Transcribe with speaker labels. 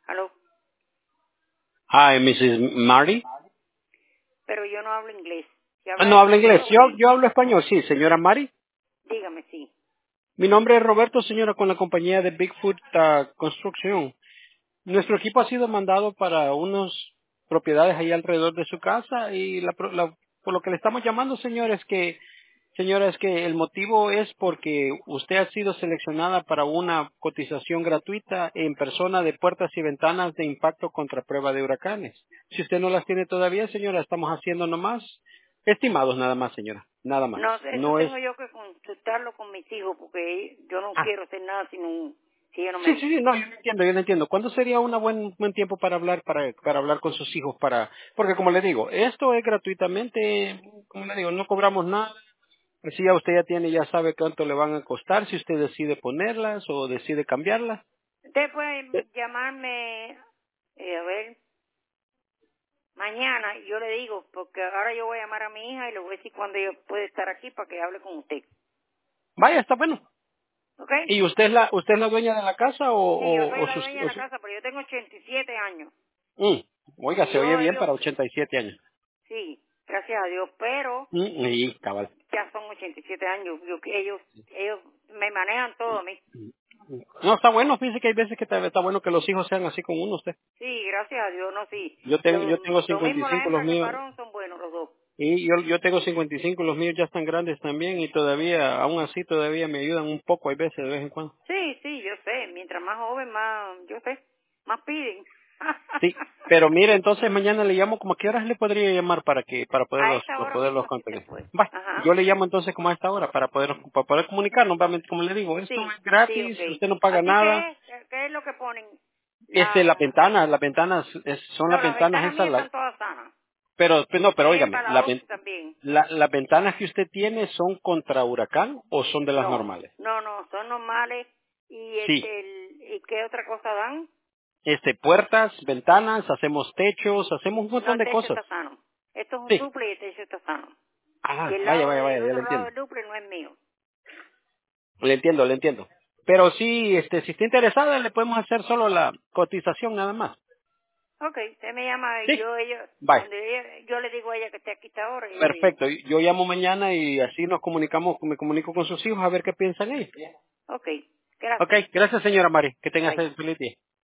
Speaker 1: Aló,
Speaker 2: Hi, Mrs. Marty.
Speaker 1: pero yo no hablo inglés. Si
Speaker 2: No
Speaker 1: habla
Speaker 2: habla inglés.
Speaker 1: español,
Speaker 2: Yo hablo español, sí, señora Mari.
Speaker 1: dígame sí.
Speaker 2: Mi nombre es Roberto, señora, con la compañía de Bigfoot Construcción. Nuestro equipo ha sido mandado para unas propiedades ahí alrededor de su casa y por lo que le estamos llamando, señora, es que el motivo es porque usted ha sido seleccionada para una cotización gratuita en persona de puertas y ventanas de impacto contra prueba de huracanes. Si usted no las tiene todavía, señora, estamos haciendo nomás estimados nada más, señora, nada más.
Speaker 1: No, eso
Speaker 2: No es.
Speaker 1: tengo yo que consultarlo con mis hijos porque yo no
Speaker 2: Ah,
Speaker 1: quiero hacer nada si ellos no me
Speaker 2: sí, sí,
Speaker 1: dicen.
Speaker 2: sí, no, yo lo entiendo. ¿Cuándo sería un buen tiempo para hablar, para hablar con sus hijos? Porque como le digo, esto es gratuitamente, como le digo, no cobramos nada. Así ya sabe cuánto le van a costar si usted decide ponerlas o decide cambiarlas.
Speaker 1: Usted puede llamarme, a ver, mañana y yo le digo, porque ahora yo voy a llamar a mi hija y le voy a decir cuándo ella puede estar aquí para que hable con usted.
Speaker 2: Vaya, está bueno.
Speaker 1: ¿Ok?
Speaker 2: ¿Y usted es la dueña de la casa
Speaker 1: Sí, yo soy
Speaker 2: o
Speaker 1: la dueña de la casa, pero yo tengo 87 años.
Speaker 2: Mm, Oiga,
Speaker 1: Y
Speaker 2: se oye
Speaker 1: yo,
Speaker 2: bien
Speaker 1: ellos,
Speaker 2: para 87 años.
Speaker 1: sí, gracias a Dios, pero
Speaker 2: Y cabal.
Speaker 1: ya son 87 años. Ellos me manejan todo a mí.
Speaker 2: No, está bueno, fíjese que hay veces que está bueno que los hijos sean así como uno usted.
Speaker 1: Sí, gracias a Dios, no, sí.
Speaker 2: Yo tengo
Speaker 1: Lo mismo la
Speaker 2: 55, los
Speaker 1: hembra que
Speaker 2: míos,
Speaker 1: varón son buenos los dos.
Speaker 2: y yo tengo 55, los míos ya están grandes también y todavía, aún así todavía me ayudan un poco, hay veces de vez en cuando.
Speaker 1: Sí, sí, yo sé. Mientras más joven, más, yo sé, más piden.
Speaker 2: Sí, pero mire, entonces mañana le llamo, ¿como a qué horas le podría llamar para
Speaker 1: A
Speaker 2: poderlos,
Speaker 1: esta
Speaker 2: para
Speaker 1: hora
Speaker 2: poderlos
Speaker 1: mismo sí se
Speaker 2: conseguir?
Speaker 1: puede.
Speaker 2: Va,
Speaker 1: Ajá.
Speaker 2: yo le llamo entonces como a esta hora para poder comunicarnos, obviamente, como le digo, esto
Speaker 1: Sí,
Speaker 2: es
Speaker 1: sí,
Speaker 2: gratis,
Speaker 1: ok.
Speaker 2: usted no paga
Speaker 1: Aquí,
Speaker 2: nada.
Speaker 1: ¿qué es lo que ponen?
Speaker 2: Son
Speaker 1: No,
Speaker 2: las
Speaker 1: las
Speaker 2: ventanas
Speaker 1: ventanas
Speaker 2: esas,
Speaker 1: mías están todas sanas.
Speaker 2: pero
Speaker 1: Tienen
Speaker 2: óigame,
Speaker 1: para la 11 también.
Speaker 2: las ventanas que usted tiene son contra huracán o son de las
Speaker 1: No,
Speaker 2: normales.
Speaker 1: no, no, son normales. ¿Y
Speaker 2: Sí,
Speaker 1: y qué otra cosa dan?
Speaker 2: puertas, ventanas, hacemos techos, hacemos un
Speaker 1: No,
Speaker 2: montón
Speaker 1: el
Speaker 2: de
Speaker 1: techo
Speaker 2: cosas.
Speaker 1: está sano. Esto es un
Speaker 2: Sí.
Speaker 1: duple y el techo está sano. Y
Speaker 2: Ah, vaya, vaya,
Speaker 1: el
Speaker 2: vaya, ya le
Speaker 1: otro lado
Speaker 2: entiendo.
Speaker 1: del duple no es mío.
Speaker 2: Le entiendo. Pero sí, si está interesada, le podemos hacer solo la cotización nada más.
Speaker 1: Ok, usted me llama y
Speaker 2: Sí. Bye.
Speaker 1: yo le digo a ella que esté aquí esta hora y ella viene.
Speaker 2: Perfecto. Yo llamo mañana y así me comunico con sus hijos a ver qué piensan ellos.
Speaker 1: Ok,
Speaker 2: Ok,
Speaker 1: gracias.
Speaker 2: gracias señora Mari. Que tenga
Speaker 1: Bye.
Speaker 2: feliz día.